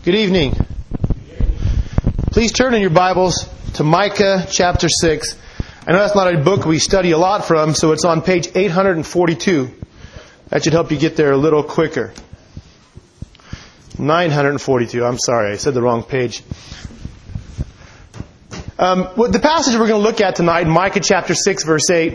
Good evening. Please turn in your Bibles to Micah chapter 6. I know that's not a book we study a lot from, so it's on page 842. That should help you get there a little quicker. 942. I'm sorry, I said the wrong page. The passage we're going to look at tonight, Micah chapter 6, verse 8,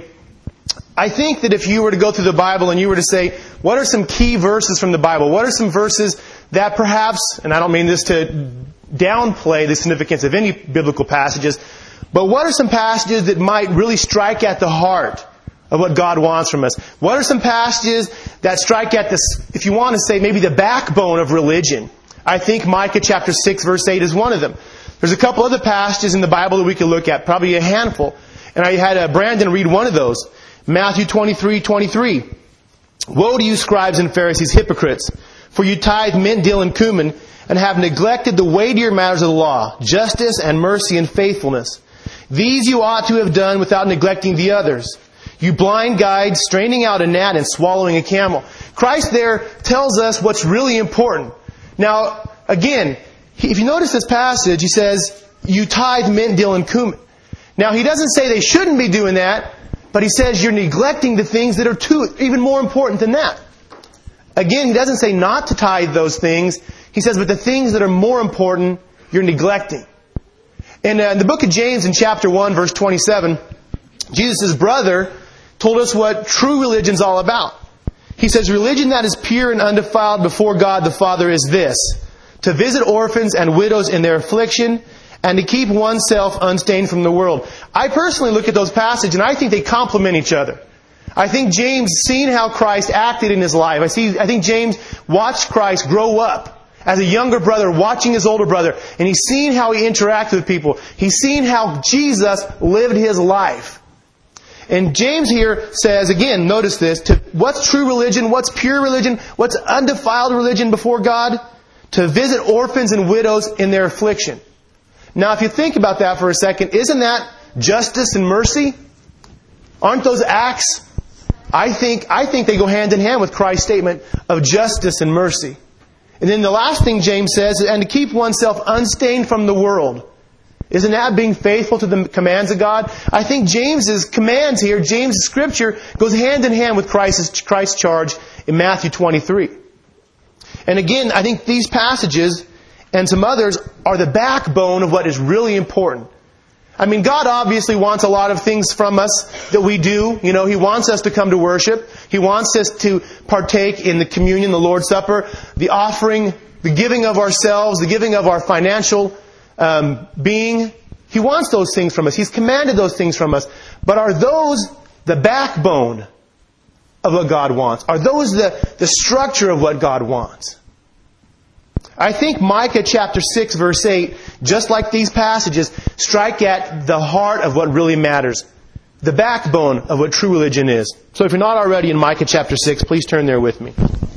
I think that if you were to go through the Bible and you were to say, what are some key verses from the Bible? What are some verses that perhaps, and I don't mean this to downplay the significance of any biblical passages, but what are some passages that might really strike at the heart of what God wants from us? What are some passages that strike at this, if you want to say, maybe the backbone of religion? I think Micah chapter 6, verse 8 is one of them. There's a couple other passages in the Bible that we could look at, probably a handful. And I had Brandon read one of those. Matthew 23:23. Woe to you, scribes and Pharisees, hypocrites! For you tithe mint, dill, and cumin, and have neglected the weightier matters of the law, justice and mercy and faithfulness. These you ought to have done without neglecting the others. You blind guides, straining out a gnat and swallowing a camel. Christ there tells us what's really important. Now, again, if you notice this passage, he says, you tithe mint, dill, and cumin. Now, he doesn't say they shouldn't be doing that, but he says you're neglecting the things that are even more important than that. Again, he doesn't say not to tithe those things. He says, but the things that are more important, you're neglecting. In the book of James, in chapter 1, verse 27, Jesus' brother told us what true religion's all about. He says, religion that is pure and undefiled before God the Father is this: to visit orphans and widows in their affliction, and to keep oneself unstained from the world. I personally look at those passages and I think they complement each other. I think James, seeing how Christ acted in his life, I think James watched Christ grow up as a younger brother, watching his older brother, and he's seen how he interacted with people. He's seen how Jesus lived his life. And James here says, again, notice this, to what's true religion, what's pure religion, what's undefiled religion before God? To visit orphans and widows in their affliction. Now, if you think about that for a second, isn't that justice and mercy? Aren't those acts? I think they go hand in hand with Christ's statement of justice and mercy. And then the last thing James says, and to keep oneself unstained from the world. Isn't that being faithful to the commands of God? I think James's commands here, James's scripture, goes hand in hand with Christ's charge in Matthew 23. And again, I think these passages and some others are the backbone of what is really important. I mean, God obviously wants a lot of things from us that we do. You know, He wants us to come to worship. He wants us to partake in the communion, the Lord's Supper, the offering, the giving of ourselves, the giving of our financial being. He wants those things from us. He's commanded those things from us. But are those the backbone of what God wants? Are those the structure of what God wants? I think Micah chapter 6 verse 8, just like these passages, strike at the heart of what really matters. The backbone of what true religion is. So if you're not already in Micah chapter 6, please turn there with me.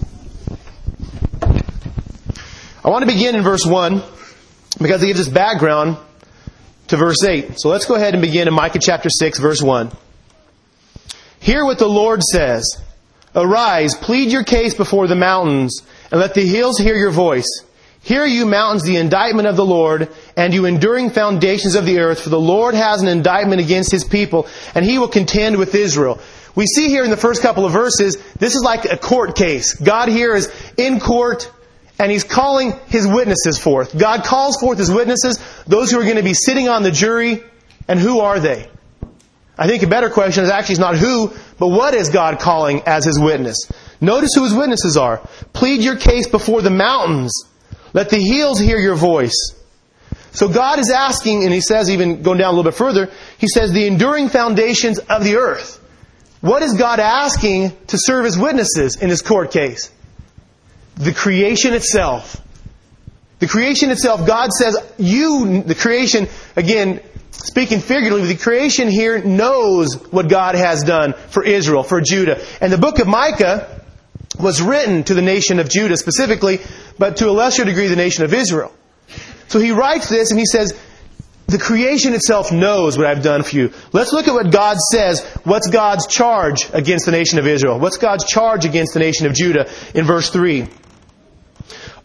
I want to begin in verse 1 because it gives us background to verse 8. So let's go ahead and begin in Micah chapter 6 verse 1. Hear what the Lord says. Arise, plead your case before the mountains, and let the hills hear your voice. Hear you mountains the indictment of the Lord, and you enduring foundations of the earth, for the Lord has an indictment against His people, and He will contend with Israel. We see here in the first couple of verses, this is like a court case. God here is in court, and He's calling His witnesses forth. God calls forth His witnesses, those who are going to be sitting on the jury, and who are they? I think a better question is actually not who, but what is God calling as His witness? Notice who His witnesses are. Plead your case before the mountains. Let the hills hear your voice. So God is asking, and He says, even going down a little bit further, He says, the enduring foundations of the earth. What is God asking to serve as witnesses in this court case? The creation itself. The creation itself, God says, the creation, again, speaking figuratively, the creation here knows what God has done for Israel, for Judah. And the book of Micah was written to the nation of Judah specifically, but to a lesser degree the nation of Israel. So he writes this and he says, the creation itself knows what I've done for you. Let's look at what God says. What's God's charge against the nation of Israel? What's God's charge against the nation of Judah in verse 3?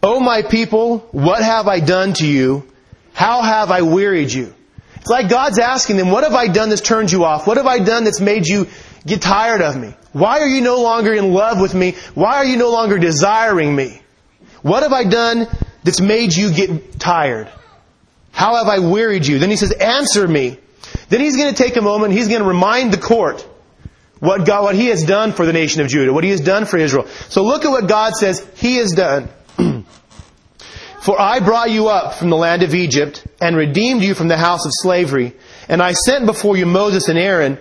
O my people, what have I done to you? How have I wearied you? It's like God's asking them, what have I done that's turned you off? What have I done that's made you get tired of me? Why are you no longer in love with me? Why are you no longer desiring me? What have I done that's made you get tired? How have I wearied you? Then he says, answer me. Then he's going to take a moment, he's going to remind the court what he has done for the nation of Judah, what he has done for Israel. So look at what God says he has done. For I brought you up from the land of Egypt and redeemed you from the house of slavery. And I sent before you Moses and Aaron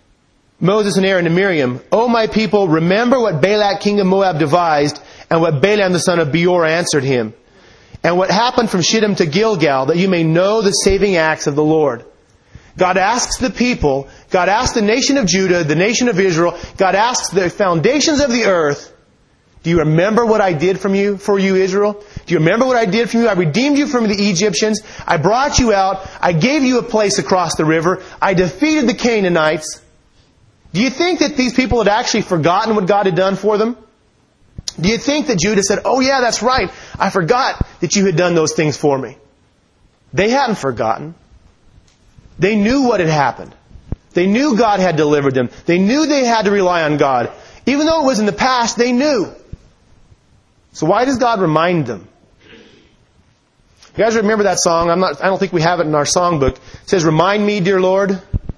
and Miriam. O my people, remember what Balak king of Moab devised and what Balaam the son of Beor answered him. And what happened from Shittim to Gilgal, that you may know the saving acts of the Lord. God asks the people, God asks the nation of Judah, the nation of Israel, God asks the foundations of the earth, do you remember what I did for you, Israel? Do you remember what I did for you? I redeemed you from the Egyptians. I brought you out. I gave you a place across the river. I defeated the Canaanites. Do you think that these people had actually forgotten what God had done for them? Do you think that Judah said, oh yeah, that's right. I forgot that you had done those things for me. They hadn't forgotten. They knew what had happened. They knew God had delivered them. They knew they had to rely on God. Even though it was in the past, they knew. So why does God remind them? You guys remember that song? I don't think we have it in our songbook. It says, remind me, dear Lord.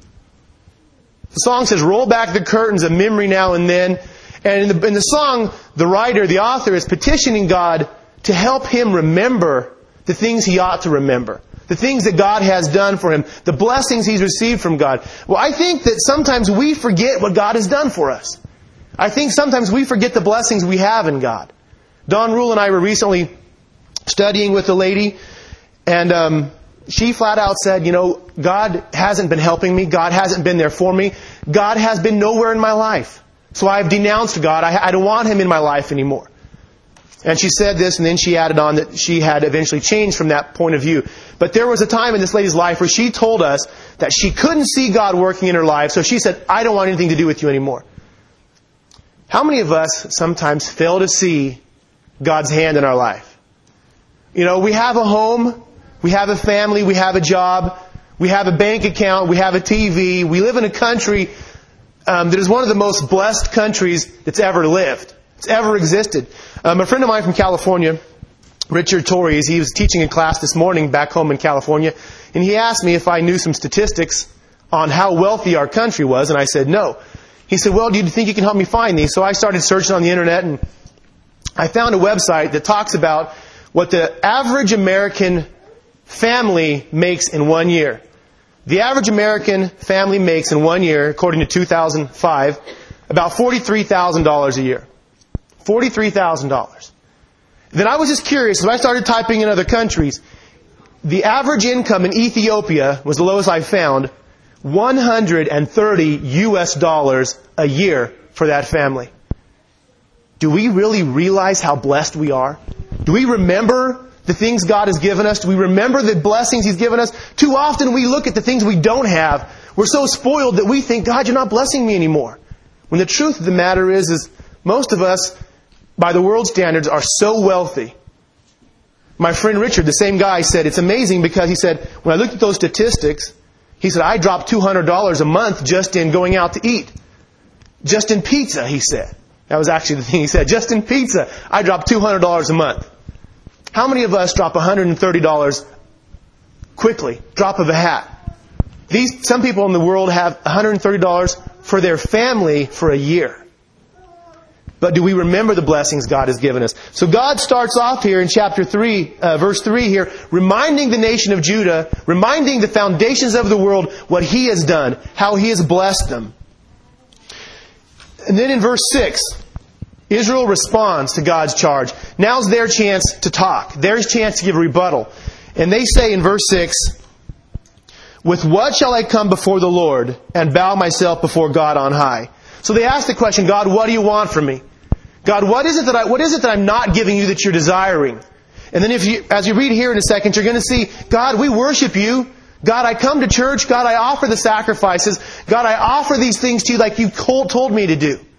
The song says, roll back the curtains of memory now and then. And in the song, the writer, the author is petitioning God to help him remember the things he ought to remember. The things that God has done for him. The blessings he's received from God. Well, I think that sometimes we forget what God has done for us. I think sometimes we forget the blessings we have in God. Don Rule and I were recently studying with a lady, and she flat out said, God hasn't been helping me. God hasn't been there for me. God has been nowhere in my life. So I've denounced God. I don't want Him in my life anymore. And she said this, and then she added on that she had eventually changed from that point of view. But there was a time in this lady's life where she told us that she couldn't see God working in her life, so she said, I don't want anything to do with you anymore. How many of us sometimes fail to see God's hand in our life? We have a home, we have a family, we have a job, we have a bank account, we have a TV, we live in a country that is one of the most blessed countries that's ever lived. It's ever existed. A friend of mine from California, Richard Torres, he was teaching a class this morning back home in California, and he asked me if I knew some statistics on how wealthy our country was, and I said no. He said, well, do you think you can help me find these? So I started searching on the internet, and I found a website that talks about what the average American family makes in 1 year. The average American family makes in 1 year, according to 2005, about $43,000 a year. $43,000. Then I was just curious, so I started typing in other countries. The average income in Ethiopia was the lowest I found, $130 a year for that family. Do we really realize how blessed we are? Do we remember the things God has given us? Do we remember the blessings He's given us? Too often we look at the things we don't have. We're so spoiled that we think, God, you're not blessing me anymore. When the truth of the matter is most of us, by the world standards, are so wealthy. My friend Richard, the same guy, said it's amazing because he said, when I looked at those statistics, he said, I dropped $200 a month just in going out to eat. Just in pizza, he said. That was actually the thing he said. Just in pizza, I dropped $200 a month. How many of us drop $130 quickly? Drop of a hat. Some people in the world have $130 for their family for a year. But do we remember the blessings God has given us? So God starts off here in chapter 3, verse 3 here, reminding the nation of Judah, reminding the foundations of the world what He has done, how He has blessed them. And then in verse 6, Israel responds to God's charge. Now's their chance to talk, their chance to give a rebuttal. And they say in verse 6, with what shall I come before the Lord and bow myself before God on high? So they ask the question, God, what do you want from me? God, what is it that I'm not giving you that you're desiring? And then as you read here in a second, you're going to see, God, we worship you. God, I come to church. God, I offer the sacrifices. God, I offer these things to you like you told me to do.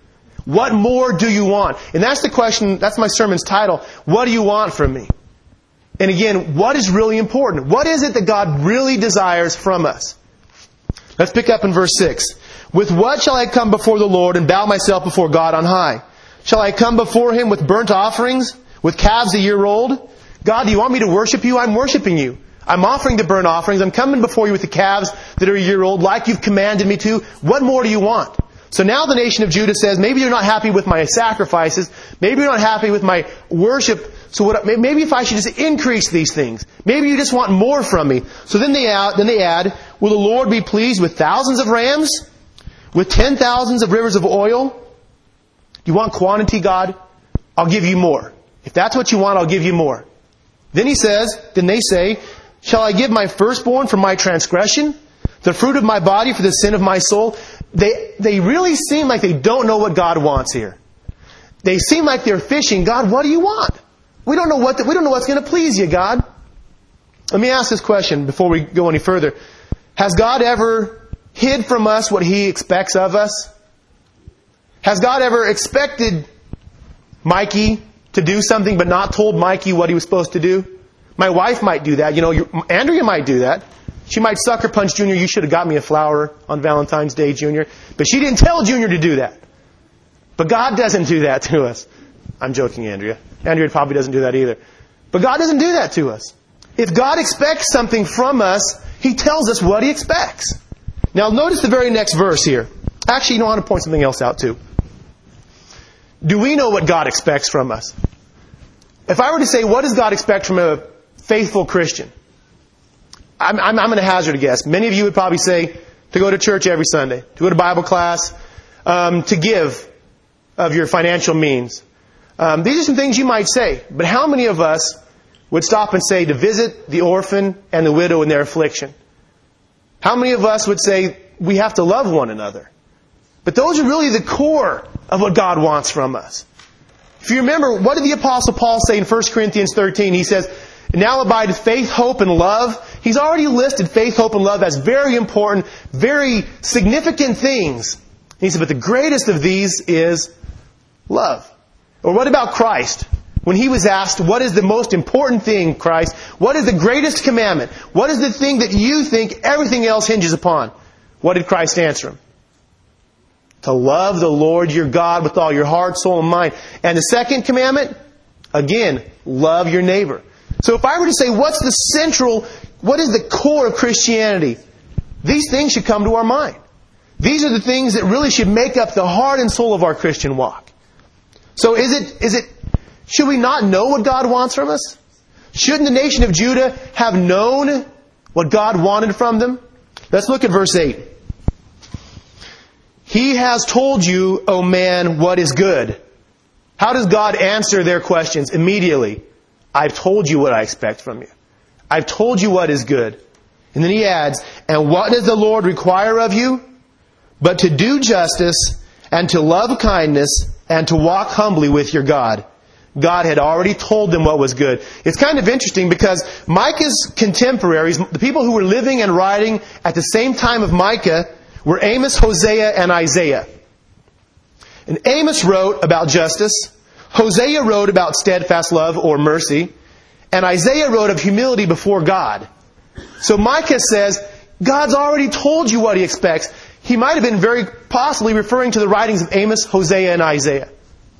What more do you want? And that's the question, that's my sermon's title. What do you want from me? And again, what is really important? What is it that God really desires from us? Let's pick up in verse 6. With what shall I come before the Lord and bow myself before God on high? Shall I come before Him with burnt offerings, with calves a year old? God, do you want me to worship you? I'm worshiping you. I'm offering the burnt offerings. I'm coming before you with the calves that are a year old, like you've commanded me to. What more do you want? So now the nation of Judah says, maybe you're not happy with my sacrifices. Maybe you're not happy with my worship. So maybe if I should just increase these things. Maybe you just want more from me. So then they add, will the Lord be pleased with thousands of rams? With 10,000s of rivers of oil? Do you want quantity, God? I'll give you more. If that's what you want, I'll give you more. Then they say, shall I give my firstborn for my transgression? The fruit of my body for the sin of my soul? They really seem like they don't know what God wants here. They seem like they're fishing. God, what do you want? We don't know what's going to please you, God. Let me ask this question before we go any further. Has God ever hid from us what He expects of us? Has God ever expected Mikey to do something but not told Mikey what he was supposed to do? My wife might do that. Andrea might do that. She might sucker punch Junior. You should have got me a flower on Valentine's Day, Junior. But she didn't tell Junior to do that. But God doesn't do that to us. I'm joking, Andrea. Andrea probably doesn't do that either. But God doesn't do that to us. If God expects something from us, He tells us what He expects. Now notice the very next verse here. Actually, I want to point something else out too. Do we know what God expects from us? If I were to say, what does God expect from a faithful Christian? I'm going to hazard a guess. Many of you would probably say to go to church every Sunday, to go to Bible class, to give of your financial means. These are some things you might say. But how many of us would stop and say to visit the orphan and the widow in their affliction? How many of us would say we have to love one another? But those are really the core of what God wants from us. If you remember, what did the Apostle Paul say in 1 Corinthians 13? He says, now abide faith, hope, and love. He's already listed faith, hope, and love as very important, very significant things. And he said, but the greatest of these is love. Or what about Christ? When He was asked, what is the most important thing, Christ? What is the greatest commandment? What is the thing that you think everything else hinges upon? What did Christ answer him? To love the Lord your God with all your heart, soul, and mind. And the second commandment? Again, love your neighbor. So if I were to say, what is the core of Christianity? These things should come to our mind. These are the things that really should make up the heart and soul of our Christian walk. So should we not know what God wants from us? Shouldn't the nation of Judah have known what God wanted from them? Let's look at verse 8. He has told you, O man, what is good. How does God answer their questions? Immediately. I've told you what I expect from you. I've told you what is good. And then He adds, and what does the Lord require of you? But to do justice and to love kindness and to walk humbly with your God. God had already told them what was good. It's kind of interesting because Micah's contemporaries, the people who were living and writing at the same time of Micah, were Amos, Hosea, and Isaiah. And Amos wrote about justice. Hosea wrote about steadfast love or mercy. And Isaiah wrote of humility before God. So Micah says, God's already told you what He expects. He might have been very possibly referring to the writings of Amos, Hosea, and Isaiah.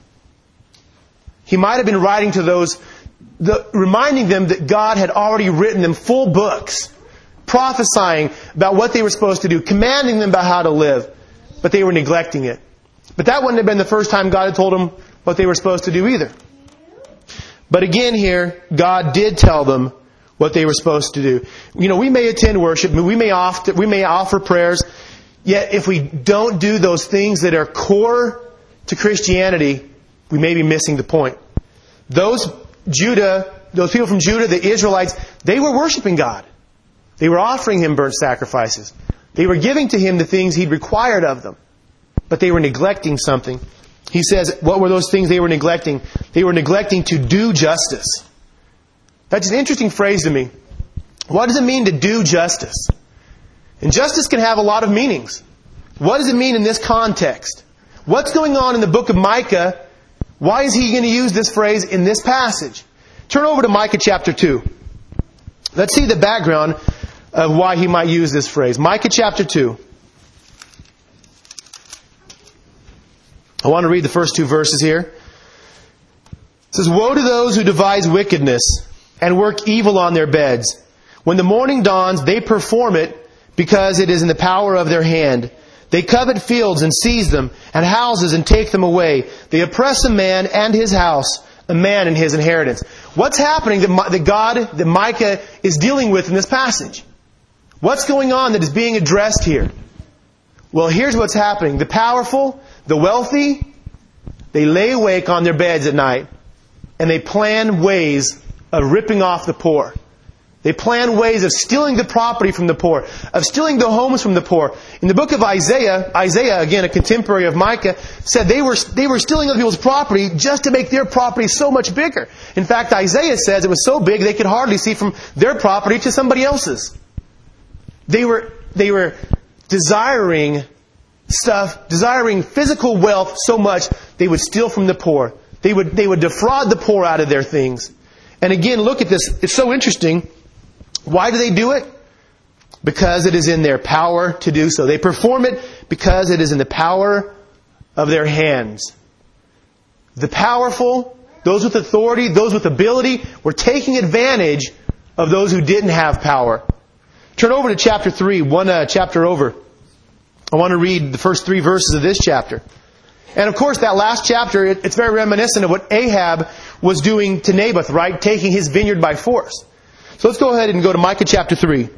He might have been writing to those, reminding them that God had already written them full books, prophesying about what they were supposed to do, commanding them about how to live, but they were neglecting it. But that wouldn't have been the first time God had told them what they were supposed to do either. But again here, God did tell them what they were supposed to do. We may attend worship, we may offer prayers, yet if we don't do those things that are core to Christianity, we may be missing the point. Those people from Judah, the Israelites, they were worshiping God. They were offering Him burnt sacrifices. They were giving to Him the things He'd required of them. But they were neglecting something. He says, what were those things they were neglecting? They were neglecting to do justice. That's an interesting phrase to me. What does it mean to do justice? And justice can have a lot of meanings. What does it mean in this context? What's going on in the book of Micah? Why is he going to use this phrase in this passage? Turn over to Micah chapter 2. Let's see the background of why he might use this phrase. Micah chapter 2. I want to read the first two verses here. It says, "Woe to those who devise wickedness and work evil on their beds. When the morning dawns, they perform it because it is in the power of their hand. They covet fields and seize them, and houses and take them away. They oppress a man and his house, a man and his inheritance." What's happening that Micah is dealing with in this passage? What's going on that is being addressed here? Well, here's what's happening. The powerful, the wealthy, they lay awake on their beds at night, and they plan ways of ripping off the poor. They plan ways of stealing the property from the poor, of stealing the homes from the poor. In the book of Isaiah, again, a contemporary of Micah, said they were stealing other people's property just to make their property so much bigger. In fact, Isaiah says it was so big they could hardly see from their property to somebody else's. They were desiring physical wealth so much they would steal from the poor. They would defraud the poor out of their things. And again, look at this. It's so interesting. Why do they do it? Because it is in their power to do so. They perform it because it is in the power of their hands. The powerful, those with authority, those with ability, were taking advantage of those who didn't have power. Turn over to chapter 3, one chapter over. I want to read the first 3 verses of this chapter. And of course, that last chapter, it's very reminiscent of what Ahab was doing to Naboth, right? Taking his vineyard by force. So let's go ahead and go to Micah chapter 3.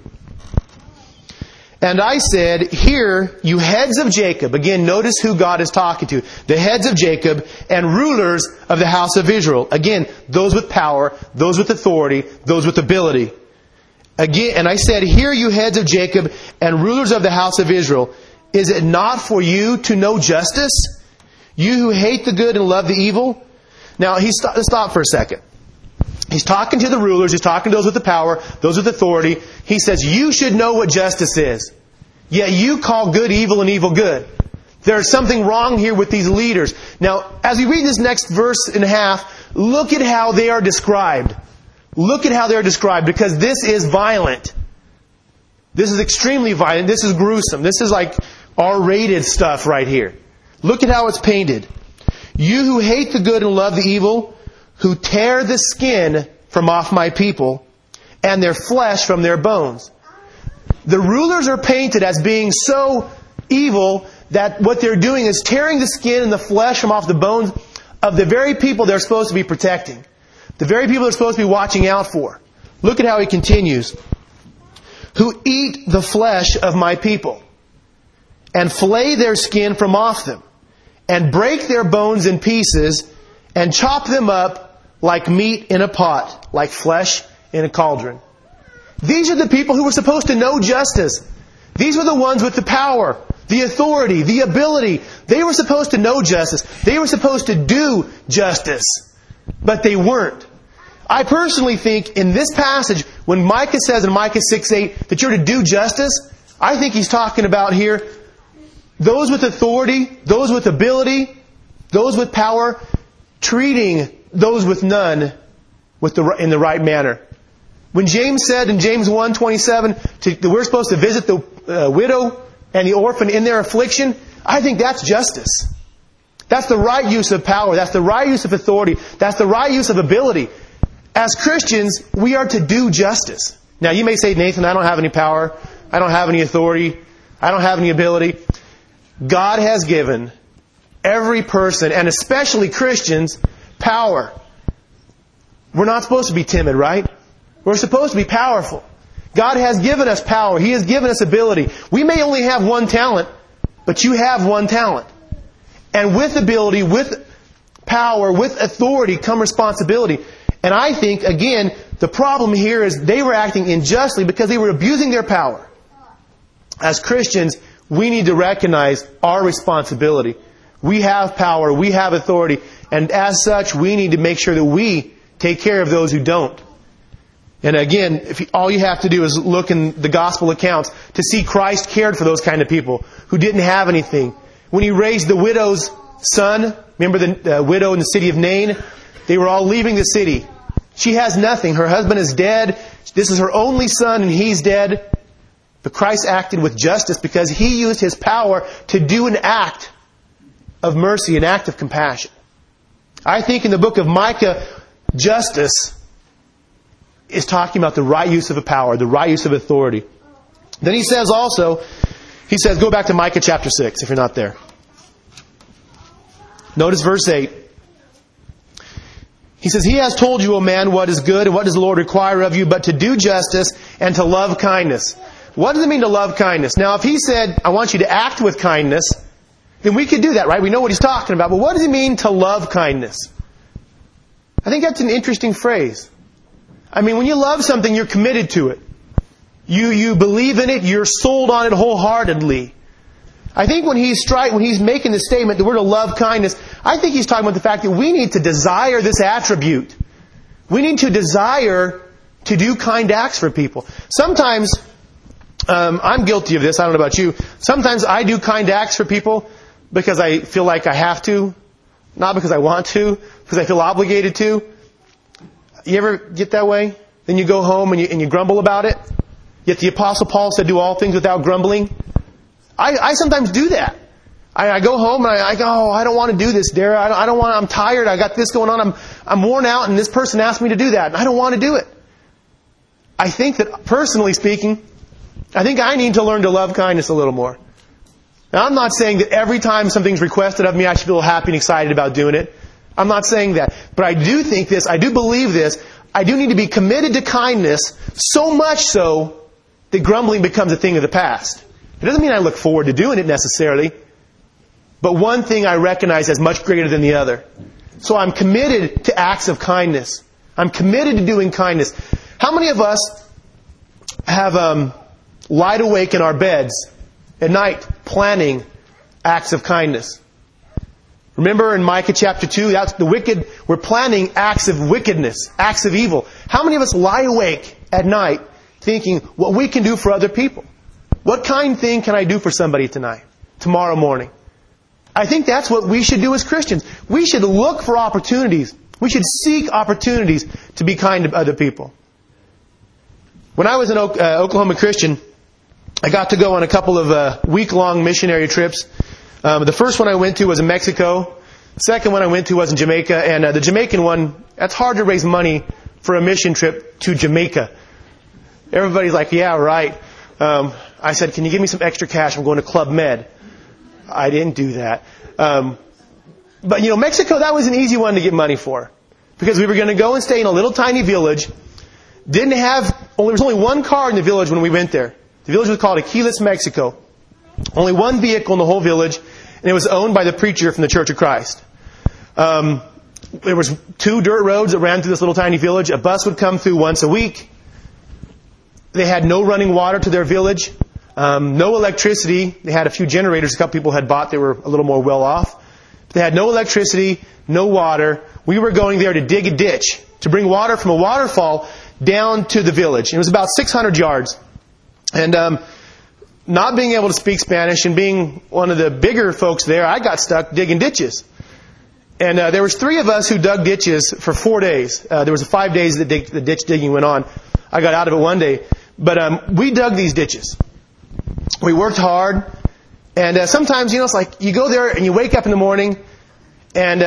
"And I said, Hear, you heads of Jacob." Again, notice who God is talking to. "The heads of Jacob and rulers of the house of Israel." Again, those with power, those with authority, those with ability. Again, "And I said, Hear, you heads of Jacob and rulers of the house of Israel. Is it not for you to know justice? You who hate the good and love the evil?" Now, let's stop for a second. He's talking to the rulers. He's talking to those with the power, those with authority. He says, you should know what justice is. Yet you call good evil and evil good. There's something wrong here with these leaders. Now, as we read this next verse and a half, look at how they are described. Look at how they're described, because this is violent. This is extremely violent. This is gruesome. This is like R-rated stuff right here. Look at how it's painted. "You who hate the good and love the evil, who tear the skin from off my people, and their flesh from their bones." The rulers are painted as being so evil that what they're doing is tearing the skin and the flesh from off the bones of the very people they're supposed to be protecting. The very people they're supposed to be watching out for. Look at how he continues. "Who eat the flesh of my people, and flay their skin from off them, and break their bones in pieces, and chop them up like meat in a pot, like flesh in a cauldron." These are the people who were supposed to know justice. These were the ones with the power, the authority, the ability. They were supposed to know justice. They were supposed to do justice. But they weren't. I personally think in this passage, when Micah says in Micah 6:8 that you're to do justice, I think he's talking about here those with authority, those with ability, those with power, treating those with none in the right manner. When James said in James 1:27 that we're supposed to visit the widow and the orphan in their affliction, I think that's justice. That's the right use of power. That's the right use of authority. That's the right use of ability. As Christians, we are to do justice. Now, you may say, "Nathan, I don't have any power. I don't have any authority. I don't have any ability." God has given every person, and especially Christians, power. We're not supposed to be timid, right? We're supposed to be powerful. God has given us power. He has given us ability. We may only have one talent, but you have one talent. And with ability, with power, with authority come responsibility. And I think, again, the problem here is they were acting unjustly because they were abusing their power. As Christians, we need to recognize our responsibility. We have power, we have authority, and as such, we need to make sure that we take care of those who don't. And again, all you have to do is look in the gospel accounts to see Christ cared for those kind of people who didn't have anything. When He raised the widow's son, remember the widow in the city of Nain? They were all leaving the city. She has nothing. Her husband is dead. This is her only son and he's dead. But Christ acted with justice because He used His power to do an act of mercy, an act of compassion. I think in the book of Micah, justice is talking about the right use of a power, the right use of authority. Then he says, go back to Micah chapter 6 if you're not there. Notice verse 8. He says, He has told you, O man, what is good and what does the Lord require of you, but to do justice and to love kindness. What does it mean to love kindness? Now, if He said, I want you to act with kindness, then we could do that, right? We know what He's talking about. But what does it mean to love kindness? I think that's an interesting phrase. I mean, when you love something, you're committed to it. You believe in it, you're sold on it wholeheartedly. I think when He's making the statement, the word of love kindness, I think He's talking about the fact that we need to desire this attribute. We need to desire to do kind acts for people. Sometimes, I'm guilty of this, I don't know about you. Sometimes I do kind acts for people because I feel like I have to. Not because I want to, because I feel obligated to. You ever get that way? Then you go home and you grumble about it? Yet the Apostle Paul said, do all things without grumbling. I sometimes do that. I go home and I go, I don't want to do this, Dara. I'm tired. I got this going on. I'm worn out and this person asked me to do that. And I don't want to do it. I think that, personally speaking, I think I need to learn to love kindness a little more. Now, I'm not saying that every time something's requested of me, I should feel happy and excited about doing it. I'm not saying that. But I do think this, I do believe this, I do need to be committed to kindness so much so that grumbling becomes a thing of the past. It doesn't mean I look forward to doing it necessarily, but one thing I recognize as much greater than the other. So I'm committed to acts of kindness. I'm committed to doing kindness. How many of us have lied awake in our beds at night planning acts of kindness? Remember in Micah chapter 2, that's the wicked, we're planning acts of wickedness, acts of evil. How many of us lie awake at night thinking what we can do for other people? What kind thing can I do for somebody tonight, tomorrow morning? I think that's what we should do as Christians. We should look for opportunities. We should seek opportunities to be kind to other people. When I was an Oklahoma Christian, I got to go on a couple of week-long missionary trips. The first one I went to was in Mexico. The second one I went to was in Jamaica. And the Jamaican one, that's hard to raise money for a mission trip to Jamaica. Everybody's like, yeah, right. I said, can you give me some extra cash? I'm going to Club Med. I didn't do that. But, Mexico, that was an easy one to get money for. Because we were going to go and stay in a little tiny village. There was only one car in the village when we went there. The village was called Aquiles, Mexico. Only one vehicle in the whole village, and it was owned by the preacher from the Church of Christ. There was 2 dirt roads that ran through this little tiny village. A bus would come through once a week. They had no running water to their village, no electricity. They had a few generators a couple people had bought. They were a little more well off. They had no electricity, no water. We were going there to dig a ditch, to bring water from a waterfall down to the village. It was about 600 yards. And not being able to speak Spanish and being one of the bigger folks there, I got stuck digging ditches. And there was 3 of us who dug ditches for 4 days. There was 5 days that the ditch digging went on. I got out of it one day. But we dug these ditches. We worked hard. And sometimes, it's like you go there and you wake up in the morning and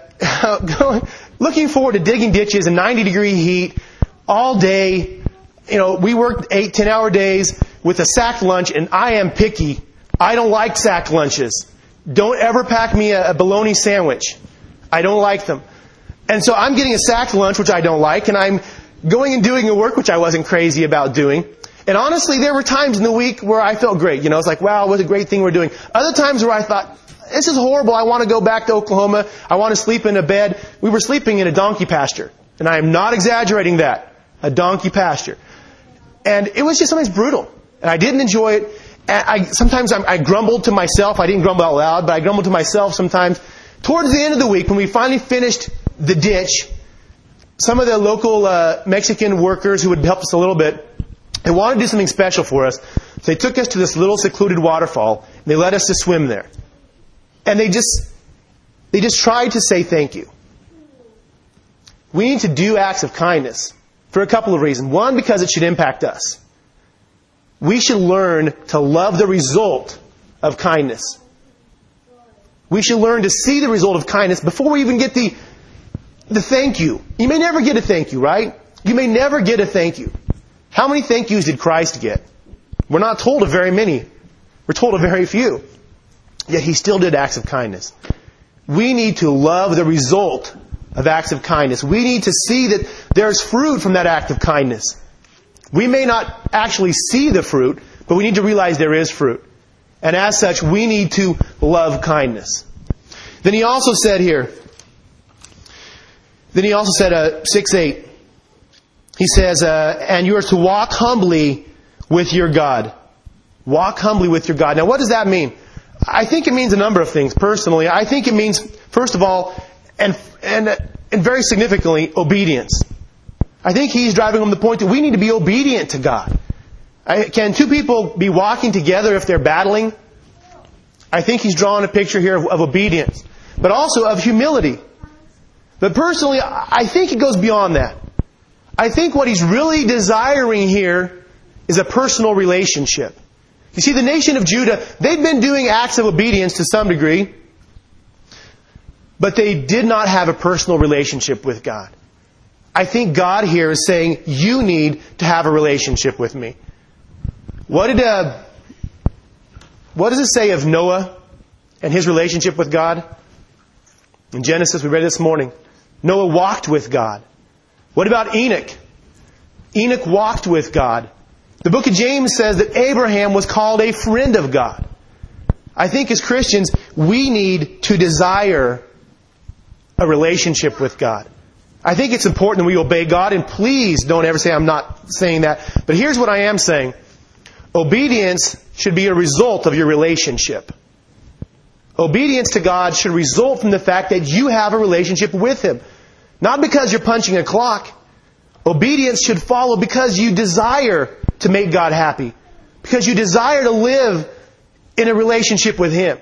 looking forward to digging ditches in 90-degree heat all day. We worked 8, 10-hour days with a sacked lunch, and I am picky. I don't like sacked lunches. Don't ever pack me a bologna sandwich. I don't like them. And so I'm getting a sacked lunch, which I don't like, and I'm going and doing a work which I wasn't crazy about doing. And honestly, there were times in the week where I felt great. It's like, wow, what a great thing we're doing. Other times where I thought, this is horrible. I want to go back to Oklahoma. I want to sleep in a bed. We were sleeping in a donkey pasture. And I am not exaggerating that. A donkey pasture. And it was just sometimes brutal. And I didn't enjoy it. And sometimes I grumbled to myself. I didn't grumble out loud, but I grumbled to myself sometimes. Towards the end of the week, when we finally finished the ditch, some of the local Mexican workers who had helped us a little bit, they wanted to do something special for us. So they took us to this little secluded waterfall, and they let us to swim there. and they just try to say thank you. We need to do acts of kindness for a couple of reasons. One, because it should impact us. We should learn to love the result of kindness. We should learn to see the result of kindness before we even get the thank you. You may never get a thank you, right? You may never get a thank you. How many thank yous did Christ get? We're not told of very many. We're told of very few. Yet He still did acts of kindness. We need to love the result of acts of kindness. We need to see that there's fruit from that act of kindness. We may not actually see the fruit, but we need to realize there is fruit. And as such, we need to love kindness. Then He also said here, 6:8, He says, and you are to walk humbly with your God. Walk humbly with your God. Now what does that mean? I think it means a number of things, personally. I think it means, first of all, and very significantly, obedience. I think He's driving home the point that we need to be obedient to God. Can two people be walking together if they're battling? I think He's drawing a picture here of obedience, but also of humility. But personally, I think it goes beyond that. I think what He's really desiring here is a personal relationship. You see, the nation of Judah, they'd been doing acts of obedience to some degree, but they did not have a personal relationship with God. I think God here is saying, you need to have a relationship with me. What does it say of Noah and his relationship with God? In Genesis, we read this morning. Noah walked with God. What about Enoch? Enoch walked with God. The book of James says that Abraham was called a friend of God. I think as Christians, we need to desire a relationship with God. I think it's important that we obey God, and please don't ever say I'm not saying that. But here's what I am saying. Obedience should be a result of your relationship. Obedience to God should result from the fact that you have a relationship with Him. Not because you're punching a clock. Obedience should follow because you desire to make God happy. Because you desire to live in a relationship with Him.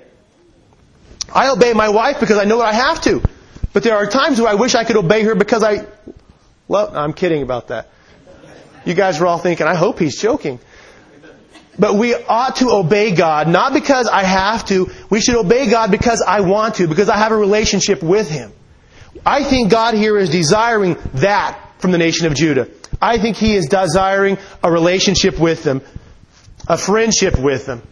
I obey my wife because I know that I have to. But there are times where I wish I could obey her because I'm kidding about that. You guys are all thinking, I hope he's joking. But we ought to obey God, not because I have to. We should obey God because I want to, because I have a relationship with Him. I think God here is desiring that from the nation of Judah. I think He is desiring a relationship with them, a friendship with them,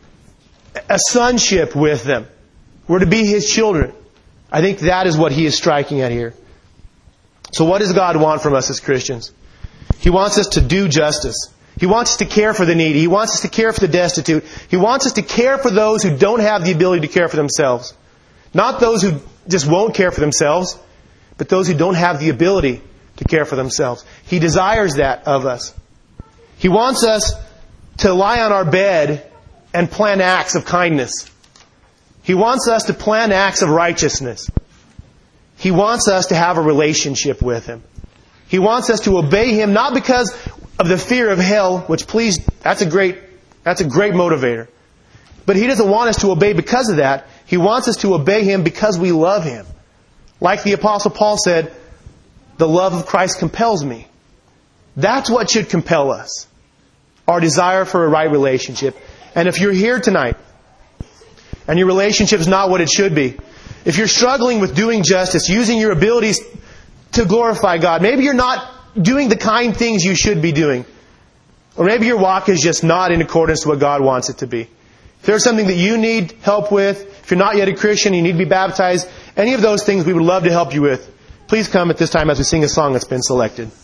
a sonship with them. We're to be His children. I think that is what He is striking at here. So what does God want from us as Christians? He wants us to do justice. He wants us to care for the needy. He wants us to care for the destitute. He wants us to care for those who don't have the ability to care for themselves. Not those who just won't care for themselves, but those who don't have the ability to care for themselves. He desires that of us. He wants us to lie on our bed and plan acts of kindness. He wants us to plan acts of righteousness. He wants us to have a relationship with Him. He wants us to obey Him not because of the fear of hell, which that's a great motivator. But He doesn't want us to obey because of that. He wants us to obey Him because we love Him. Like the Apostle Paul said, the love of Christ compels me. That's what should compel us. Our desire for a right relationship. And if you're here tonight, and your relationship is not what it should be, if you're struggling with doing justice, using your abilities to glorify God, maybe you're not doing the kind things you should be doing, or maybe your walk is just not in accordance to what God wants it to be. If there's something that you need help with, if you're not yet a Christian, you need to be baptized, any of those things we would love to help you with. Please come at this time as we sing a song that's been selected.